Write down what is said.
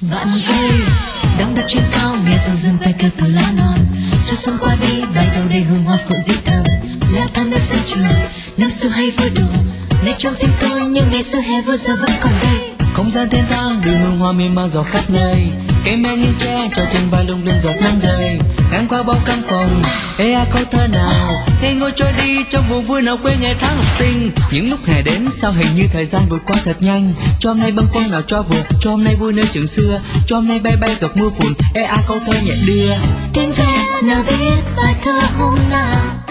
Vạn cây đong đặt trên cao nghe râu rừng tay kêu từ lá non, cho xuân qua đi bay đầu đầy hương hoa phượng tít tầm. Lá tan nơi sân trường năm xưa hay vui đùa, nay trong tim tôi nhưng ngày xưa hè vừa giờ vẫn còn đây. Không gian thiên thang đường hương hoa miên man dọc khắp nơi, cây me nghiêng tre cho trên vai lung linh giọt nắng rơi. Ngang qua bao căn phòng ê a câu thơ nào ngày ngồi trôi đi trong buồn vui nào quên ngày tháng học sinh. Những lúc hè đến sao hình như thời gian vượt qua thật nhanh, cho hôm nay bâng khuâng nào cho vượt, cho hôm nay vui nơi trường xưa, cho hôm nay bay bay giọt mưa phùn ê a câu thơ nhẹ đưa. Tiếng ve nào biết bài thơ hôm nào